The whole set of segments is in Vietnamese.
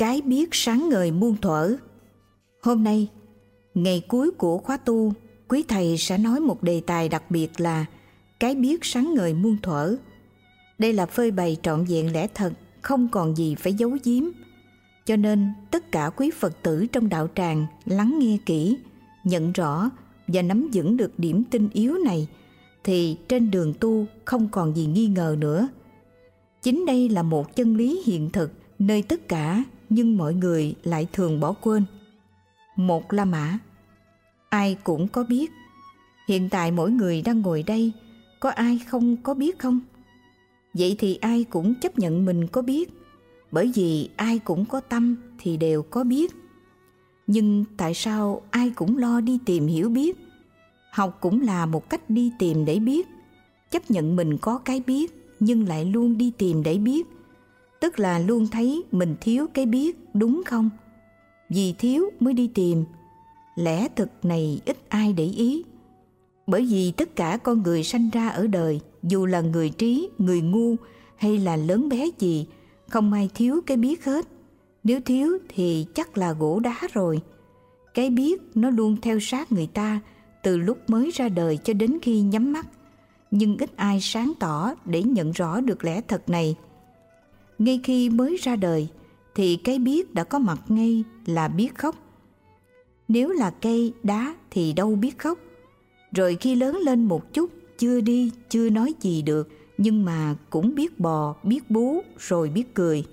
Cái biết sáng ngời muôn thuở. Hôm nay, ngày cuối của khóa tu, quý thầy sẽ nói một đề tài đặc biệt là cái biết sáng ngời muôn thuở. Đây là phơi bày trọn vẹn lẽ thật, không còn gì phải giấu giếm. Cho nên tất cả quý Phật tử trong đạo tràng lắng nghe kỹ, nhận rõ và nắm vững được điểm tinh yếu này, thì trên đường tu không còn gì nghi ngờ nữa. Chính đây là một chân lý hiện thực nơi tất cả, nhưng mọi người lại thường bỏ quên. Một La Mã. Ai cũng có biết. Hiện tại mỗi người đang ngồi đây, có ai không có biết không? Vậy thì ai cũng chấp nhận mình có biết, bởi vì ai cũng có tâm thì đều có biết. Nhưng tại sao ai cũng lo đi tìm hiểu biết? Học cũng là một cách đi tìm để biết. Chấp nhận mình có cái biết, nhưng lại luôn đi tìm để biết, tức là luôn thấy mình thiếu cái biết, đúng không? Vì thiếu mới đi tìm. Lẽ thực này ít ai để ý. Bởi vì tất cả con người sanh ra ở đời, dù là người trí, người ngu hay là lớn bé gì, không ai thiếu cái biết hết. Nếu thiếu thì chắc là gỗ đá rồi. Cái biết nó luôn theo sát người ta từ lúc mới ra đời cho đến khi nhắm mắt. Nhưng ít ai sáng tỏ để nhận rõ được lẽ thật này. Ngay khi mới ra đời thì cái biết đã có mặt ngay là biết khóc. Nếu là cây, đá thì đâu biết khóc. Rồi khi lớn lên một chút, chưa đi, chưa nói gì được, nhưng mà cũng biết bò, biết bú, rồi biết cười.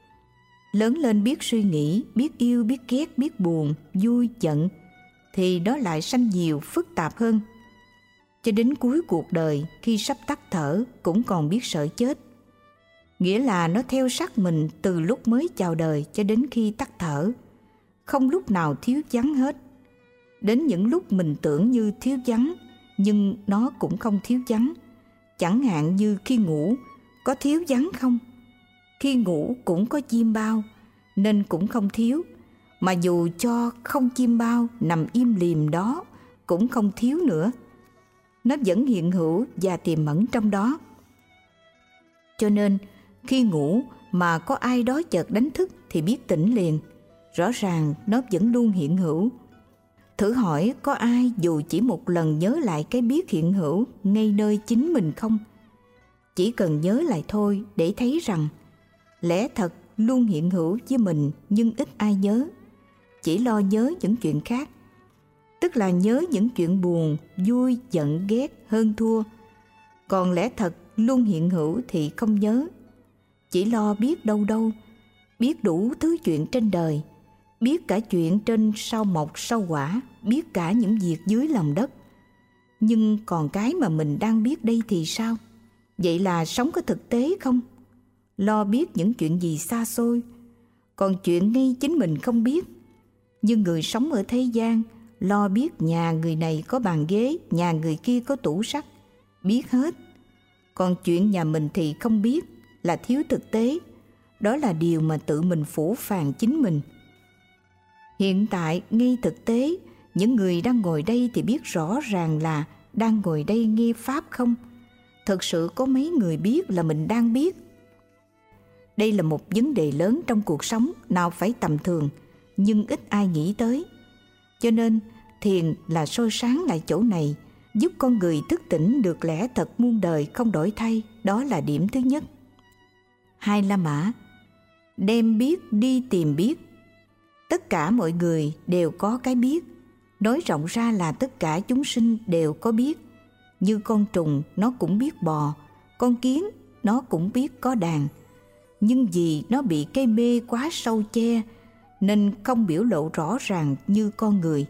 Lớn lên biết suy nghĩ, biết yêu, biết ghét, biết buồn, vui, giận, thì đó lại sanh nhiều, phức tạp hơn. Cho đến cuối cuộc đời, khi sắp tắt thở, cũng còn biết sợ chết. Nghĩa là nó theo sát mình từ lúc mới chào đời cho đến khi tắt thở, không lúc nào thiếu vắng hết. Đến những lúc mình tưởng như thiếu vắng, nhưng nó cũng không thiếu vắng. Chẳng hạn như khi ngủ, có thiếu vắng không? Khi ngủ cũng có chim bao, nên cũng không thiếu. Mà dù cho không chim bao nằm im lìm đó, cũng không thiếu nữa. Nó vẫn hiện hữu và tiềm ẩn trong đó. Cho nên, khi ngủ mà có ai đó chợt đánh thức thì biết tỉnh liền. Rõ ràng nó vẫn luôn hiện hữu. Thử hỏi có ai dù chỉ một lần nhớ lại cái biết hiện hữu ngay nơi chính mình không? Chỉ cần nhớ lại thôi để thấy rằng lẽ thật luôn hiện hữu với mình, nhưng ít ai nhớ. Chỉ lo nhớ những chuyện khác, tức là nhớ những chuyện buồn, vui, giận, ghét, hơn thua. Còn lẽ thật luôn hiện hữu thì không nhớ. Chỉ lo biết đâu đâu, biết đủ thứ chuyện trên đời, biết cả chuyện trên sao mộc sao hỏa, biết cả những việc dưới lòng đất. Nhưng còn cái mà mình đang biết đây thì sao? Vậy là sống có thực tế không? Lo biết những chuyện gì xa xôi, còn chuyện ngay chính mình không biết. Nhưng người sống ở thế gian lo biết nhà người này có bàn ghế, nhà người kia có tủ sắt, biết hết. Còn chuyện nhà mình thì không biết, là thiếu thực tế. Đó là điều mà tự mình phũ phàng chính mình. Hiện tại, ngay thực tế, những người đang ngồi đây thì biết rõ ràng là đang ngồi đây nghe Pháp không? Thực sự có mấy người biết là mình đang biết? Đây là một vấn đề lớn trong cuộc sống, nào phải tầm thường, nhưng ít ai nghĩ tới. Cho nên, thiền là soi sáng lại chỗ này, giúp con người thức tỉnh được lẽ thật muôn đời không đổi thay. Đó là điểm thứ nhất. Hai La Mã. Đem biết đi tìm biết. Tất cả mọi người đều có cái biết. Nói rộng ra là tất cả chúng sinh đều có biết. Như con trùng nó cũng biết bò, con kiến nó cũng biết có đàn. Nhưng vì nó bị cái mê quá sâu che, nên không biểu lộ rõ ràng như con người.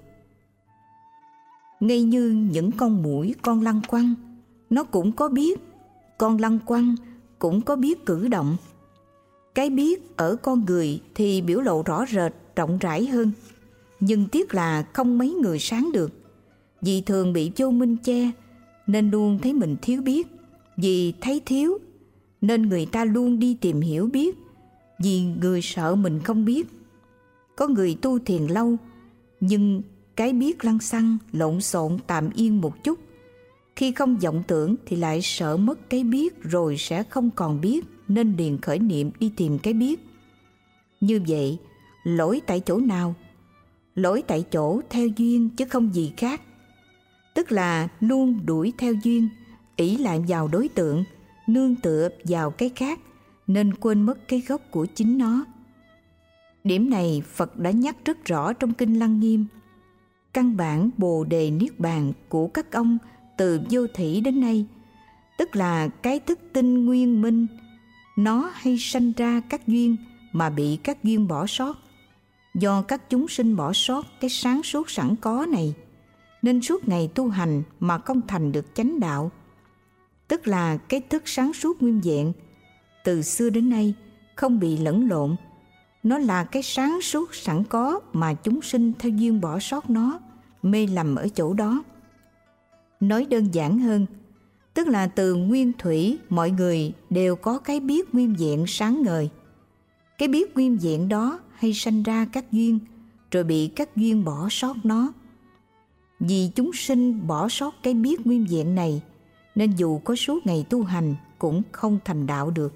Ngay như những con muỗi, con lăng quăng, nó cũng có biết. Con lăng quăng cũng có biết cử động. Cái biết ở con người thì biểu lộ rõ rệt, rộng rãi hơn. Nhưng tiếc là không mấy người sáng được. Vì thường bị vô minh che, nên luôn thấy mình thiếu biết. Vì thấy thiếu, nên người ta luôn đi tìm hiểu biết. Vì người sợ mình không biết. Có người tu thiền lâu, nhưng cái biết lăng xăng, lộn xộn, tạm yên một chút. Khi không vọng tưởng thì lại sợ mất cái biết, rồi sẽ không còn biết, nên liền khởi niệm đi tìm cái biết. Như vậy, lỗi tại chỗ nào? Lỗi tại chỗ theo duyên chứ không gì khác. Tức là luôn đuổi theo duyên, ỷ lại vào đối tượng, nương tựa vào cái khác, nên quên mất cái gốc của chính nó. Điểm này Phật đã nhắc rất rõ trong Kinh Lăng Nghiêm. Căn bản Bồ Đề Niết Bàn của các ông từ vô thủy đến nay, tức là cái thức tinh nguyên minh, nó hay sanh ra các duyên mà bị các duyên bỏ sót. Do các chúng sinh bỏ sót cái sáng suốt sẵn có này, nên suốt ngày tu hành mà không thành được chánh đạo. Tức là cái thức sáng suốt nguyên vẹn, từ xưa đến nay không bị lẫn lộn. Nó là cái sáng suốt sẵn có mà chúng sinh theo duyên bỏ sót nó, mê lầm ở chỗ đó. Nói đơn giản hơn, tức là từ nguyên thủy mọi người đều có cái biết nguyên vẹn sáng ngời. Cái biết nguyên vẹn đó hay sanh ra các duyên, rồi bị các duyên bỏ sót nó. Vì chúng sinh bỏ sót cái biết nguyên vẹn này, nên dù có suốt ngày tu hành cũng không thành đạo được.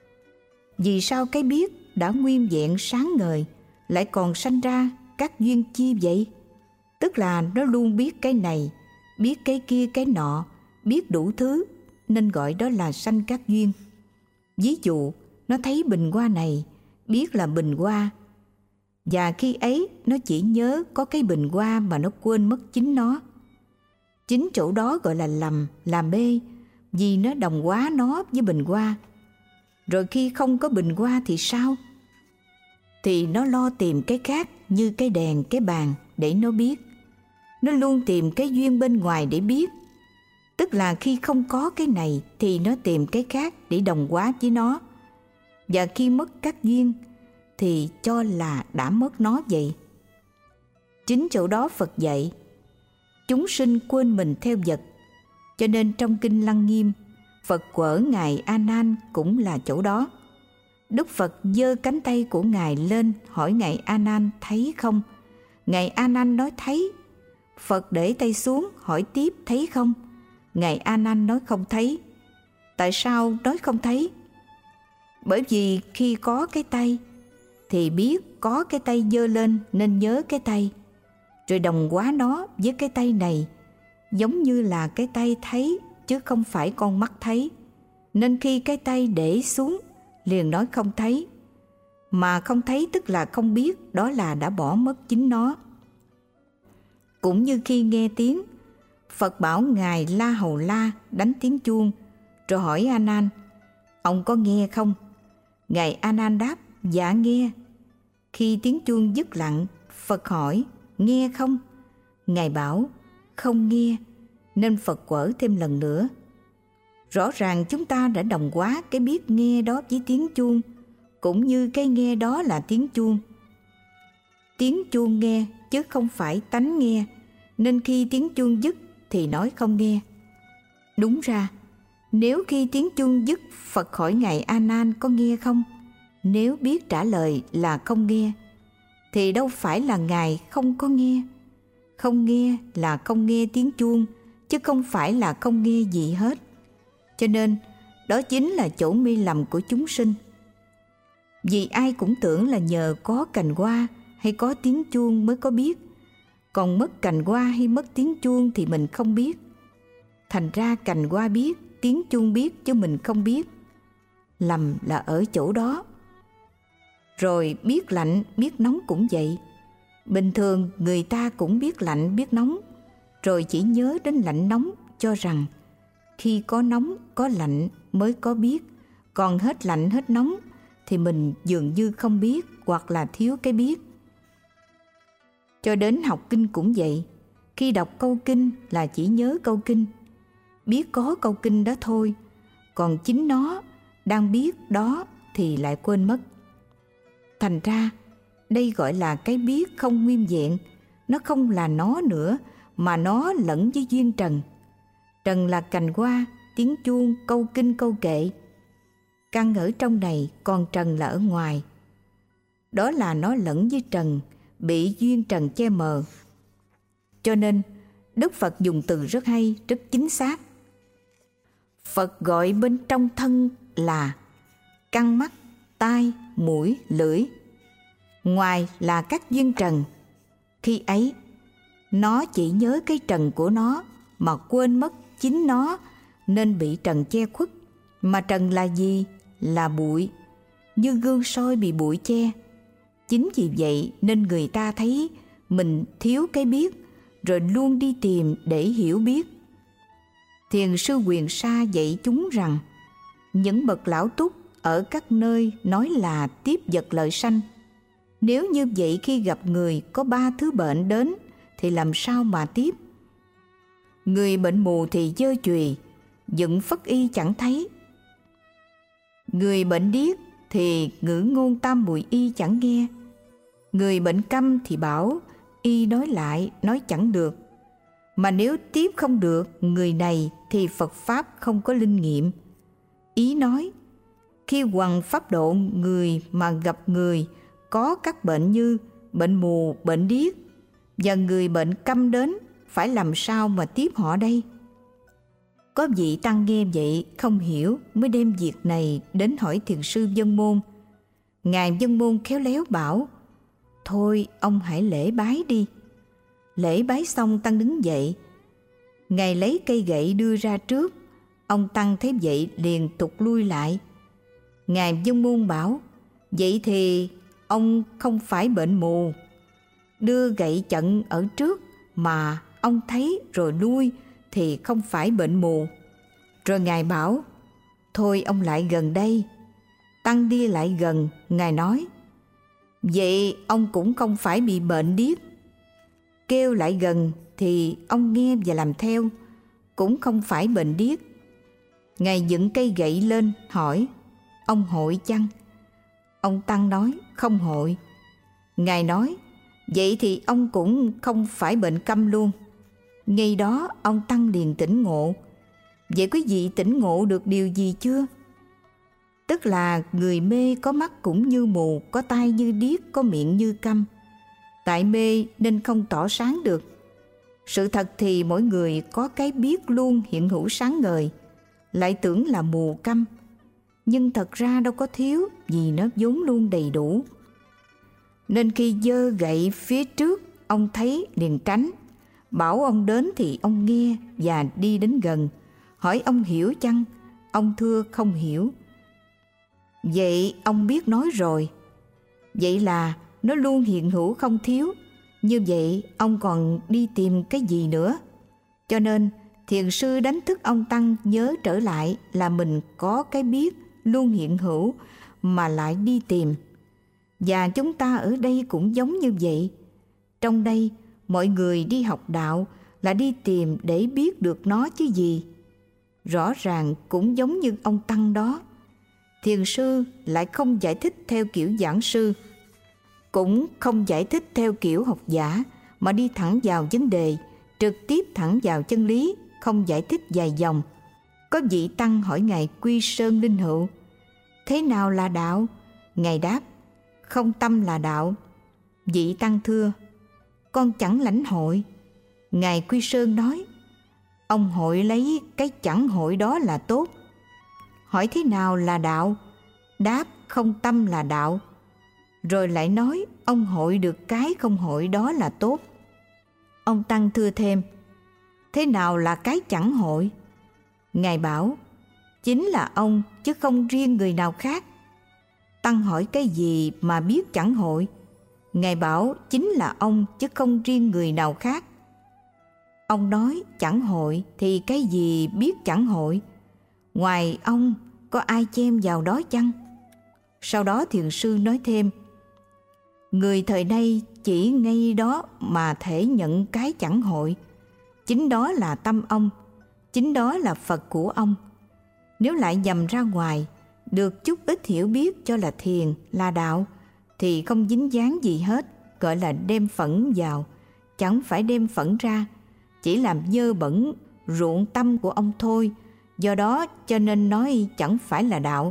Vì sao cái biết đã nguyên vẹn sáng ngời lại còn sanh ra các duyên chi vậy? Tức là nó luôn biết cái này, biết cái kia cái nọ, biết đủ thứ, nên gọi đó là sanh các duyên. Ví dụ, nó thấy bình hoa này, biết là bình hoa, và khi ấy nó chỉ nhớ có cái bình hoa mà nó quên mất chính nó. Chính chỗ đó gọi là lầm, là mê, vì nó đồng hóa nó với bình hoa. Rồi khi không có bình hoa thì sao? Thì nó lo tìm cái khác như cái đèn, cái bàn để nó biết. Nó luôn tìm cái duyên bên ngoài để biết. Tức là khi không có cái này thì nó tìm cái khác để đồng hóa với nó. Và khi mất các duyên thì cho là đã mất nó vậy. Chính chỗ đó Phật dạy, chúng sinh quên mình theo vật. Cho nên trong Kinh Lăng Nghiêm, Phật quở Ngài A Nan cũng là chỗ đó. Đức Phật giơ cánh tay của Ngài lên hỏi Ngài A Nan thấy không? Ngài A Nan nói thấy. Phật để tay xuống hỏi tiếp thấy không? Ngài A Nan nói không thấy. Tại sao nói không thấy? Bởi vì khi có cái tay thì biết có cái tay giơ lên nên nhớ cái tay, rồi đồng hóa nó với cái tay này, giống như là cái tay thấy chứ không phải con mắt thấy. Nên khi cái tay để xuống liền nói không thấy. Mà không thấy tức là không biết, đó là đã bỏ mất chính nó. Cũng như khi nghe tiếng, Phật bảo Ngài La Hầu La đánh tiếng chuông, rồi hỏi A Nan, ông có nghe không? Ngài A Nan đáp, dạ nghe. Khi tiếng chuông dứt lặng, Phật hỏi, nghe không? Ngài bảo, không nghe. Nên Phật quở thêm lần nữa. Rõ ràng chúng ta đã đồng hóa cái biết nghe đó với tiếng chuông, cũng như cái nghe đó là tiếng chuông. Tiếng chuông nghe chứ không phải tánh nghe, nên khi tiếng chuông dứt thì nói không nghe. Đúng ra, nếu khi tiếng chuông dứt Phật hỏi Ngài A Nan có nghe không, nếu biết trả lời là không nghe, thì đâu phải là Ngài không có nghe. Không nghe là không nghe tiếng chuông, chứ không phải là không nghe gì hết. Cho nên, đó chính là chỗ mê lầm của chúng sinh. Vì ai cũng tưởng là nhờ có cành hoa hay có tiếng chuông mới có biết, còn mất cành hoa hay mất tiếng chuông thì mình không biết. Thành ra cành hoa biết, tiếng chuông biết chứ mình không biết. Lầm là ở chỗ đó. Rồi biết lạnh, biết nóng cũng vậy. Bình thường người ta cũng biết lạnh, biết nóng, rồi chỉ nhớ đến lạnh nóng, cho rằng khi có nóng, có lạnh mới có biết, còn hết lạnh, hết nóng thì mình dường như không biết hoặc là thiếu cái biết. Cho đến học kinh cũng vậy, khi đọc câu kinh là chỉ nhớ câu kinh, biết có câu kinh đó thôi, còn chính nó đang biết đó thì lại quên mất. Thành ra, đây gọi là cái biết không nguyên vẹn, nó không là nó nữa, mà nó lẫn với duyên trần. Trần là cành hoa, tiếng chuông, câu kinh, câu kệ. Căn ở trong này, còn trần là ở ngoài. Đó là nó lẫn với trần, bị duyên trần che mờ. Cho nên, Đức Phật dùng từ rất hay, rất chính xác. Phật gọi bên trong thân là căn mắt, tai, mũi, lưỡi. ngoài là các duyên trần. Khi ấy, nó chỉ nhớ cái trần của nó mà quên mất chính nó, nên bị trần che khuất. Mà trần là gì? Là bụi, như gương soi bị bụi che. Chính vì vậy nên người ta thấy mình thiếu cái biết, rồi luôn đi tìm để hiểu biết. Thiền sư Quyền Sa dạy chúng rằng những bậc lão túc ở các nơi nói là tiếp vật lợi sanh. Nếu như vậy, khi gặp người có 3 thứ bệnh đến thì làm sao mà tiếp? Người bệnh mù thì dơ chùy, dựng phất y chẳng thấy. Người bệnh điếc thì ngữ ngôn tam muội y chẳng nghe. Người bệnh câm thì bảo y nói lại nói chẳng được. Mà nếu tiếp không được người này thì Phật Pháp không có linh nghiệm. Ý nói, khi hoằng pháp độ người mà gặp người có các bệnh như bệnh mù, bệnh điếc và người bệnh câm đến, phải làm sao mà tiếp họ đây? Có vị tăng nghe vậy không hiểu, mới đem việc này đến hỏi thiền sư Vân Môn. Ngài Vân Môn khéo léo bảo: thôi ông hãy lễ bái đi. Lễ bái xong, tăng đứng dậy. Ngài lấy cây gậy đưa ra trước. Ông tăng thấy vậy liền tụt lui lại. Ngài Vân Môn bảo: vậy thì ông không phải bệnh mù. Đưa gậy chặn ở trước mà ông thấy rồi lui thì không phải bệnh mù. Rồi Ngài bảo: thôi ông lại gần đây. Tăng đi lại gần. Ngài nói: vậy ông cũng không phải bị bệnh điếc. Kêu lại gần thì ông nghe và làm theo, cũng không phải bệnh điếc. Ngài dựng cây gậy lên hỏi: ông hội chăng? Ông tăng nói: không hội. Ngài nói: vậy thì ông cũng không phải bệnh câm luôn. Ngay đó ông tăng liền tỉnh ngộ. Vậy quý vị tỉnh ngộ được điều gì chưa? Tức là người mê có mắt cũng như mù, có tai như điếc, có miệng như câm. Tại mê nên không tỏ sáng được. Sự thật thì mỗi người có cái biết luôn hiện hữu sáng ngời, lại tưởng là mù câm. Nhưng thật ra đâu có thiếu, vì nó vốn luôn đầy đủ. Nên khi giơ gậy phía trước, ông thấy liền tránh. Bảo ông đến thì ông nghe và đi đến gần. Hỏi ông hiểu chăng? Ông thưa không hiểu. Vậy ông biết nói rồi. Vậy là nó luôn hiện hữu không thiếu. Như vậy ông còn đi tìm cái gì nữa? Cho nên thiền sư đánh thức ông tăng nhớ trở lại là mình có cái biết luôn hiện hữu mà lại đi tìm. Và chúng ta ở đây cũng giống như vậy. Trong đây mọi người đi học đạo là đi tìm để biết được nó chứ gì. Rõ ràng cũng giống như ông tăng đó. Thiền sư lại không giải thích theo kiểu giảng sư, cũng không giải thích theo kiểu học giả, mà đi thẳng vào vấn đề, trực tiếp thẳng vào chân lý, không giải thích dài dòng. Có vị tăng hỏi Ngài Quy Sơn Linh Hữu: thế nào là đạo? Ngài đáp: không tâm là đạo. Vị tăng thưa: con chẳng lãnh hội. Ngài Quy Sơn nói: ông hội lấy cái chẳng hội đó là tốt. Hỏi thế nào là đạo? Đáp: không tâm là đạo. Rồi lại nói ông hội được cái không hội đó là tốt. Ông tăng thưa thêm: thế nào là cái chẳng hội? Ngài bảo: chính là ông chứ không riêng người nào khác. Tăng hỏi cái gì mà biết chẳng hội? Ngài bảo: chính là ông chứ không riêng người nào khác. Ông nói chẳng hội thì cái gì biết chẳng hội? Ngoài ông có ai chen vào đó chăng? Sau đó thiền sư nói thêm: người thời nay chỉ ngay đó mà thể nhận cái chẳng hội. Chính đó là tâm ông, chính đó là Phật của ông. Nếu lại nhầm ra ngoài, được chút ít hiểu biết cho là thiền, là đạo, thì không dính dáng gì hết, gọi là đem phẫn vào. Chẳng phải đem phẫn ra, chỉ làm dơ bẩn ruộng tâm của ông thôi. Do đó cho nên nói chẳng phải là đạo.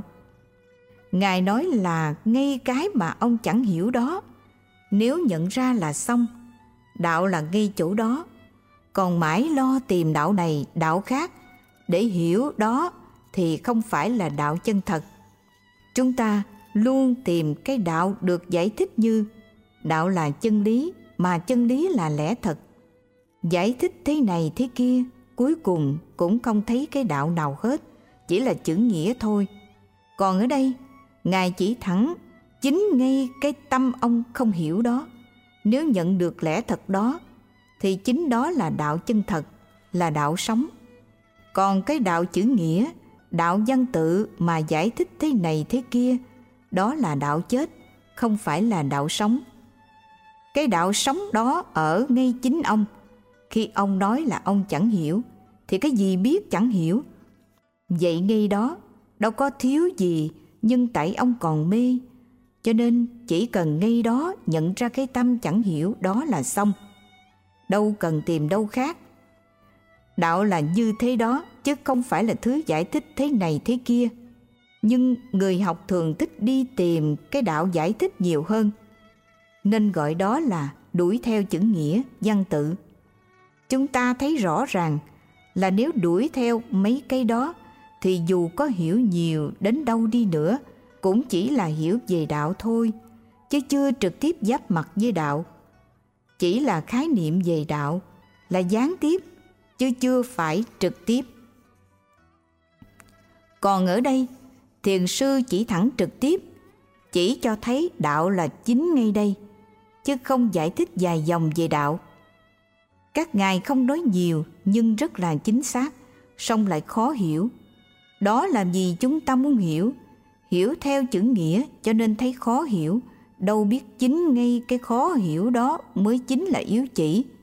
Ngài nói là ngay cái mà ông chẳng hiểu đó, nếu nhận ra là xong. Đạo là ngay chỗ đó. Còn mãi lo tìm đạo này, đạo khác để hiểu đó thì không phải là đạo chân thật. Chúng ta luôn tìm cái đạo được giải thích như đạo là chân lý, mà chân lý là lẽ thật. Giải thích thế này thế kia, cuối cùng cũng không thấy cái đạo nào hết, chỉ là chữ nghĩa thôi. Còn ở đây, Ngài chỉ thẳng chính ngay cái tâm ông không hiểu đó. Nếu nhận được lẽ thật đó, thì chính đó là đạo chân thật, là đạo sống. Còn cái đạo chữ nghĩa, đạo văn tự mà giải thích thế này thế kia, đó là đạo chết, không phải là đạo sống. Cái đạo sống đó ở ngay chính ông. Khi ông nói là ông chẳng hiểu, thì cái gì biết chẳng hiểu. Vậy ngay đó, đâu có thiếu gì, nhưng tại ông còn mê. Cho nên chỉ cần ngay đó nhận ra cái tâm chẳng hiểu đó là xong. Đâu cần tìm đâu khác. Đạo là như thế đó, chứ không phải là thứ giải thích thế này thế kia. Nhưng người học thường thích đi tìm cái đạo giải thích nhiều hơn, nên gọi đó là đuổi theo chữ nghĩa, văn tự. Chúng ta thấy rõ ràng là nếu đuổi theo mấy cái đó, thì dù có hiểu nhiều đến đâu đi nữa, cũng chỉ là hiểu về đạo thôi, chứ chưa trực tiếp giáp mặt với đạo. Chỉ là khái niệm về đạo, là gián tiếp, chứ chưa phải trực tiếp. Còn ở đây, thiền sư chỉ thẳng trực tiếp, chỉ cho thấy đạo là chính ngay đây, chứ không giải thích dài dòng về đạo. Các ngài không nói nhiều nhưng rất là chính xác, song lại khó hiểu. Đó là vì chúng ta muốn hiểu theo chữ nghĩa cho nên thấy khó hiểu, đâu biết chính ngay cái khó hiểu đó mới chính là yếu chỉ.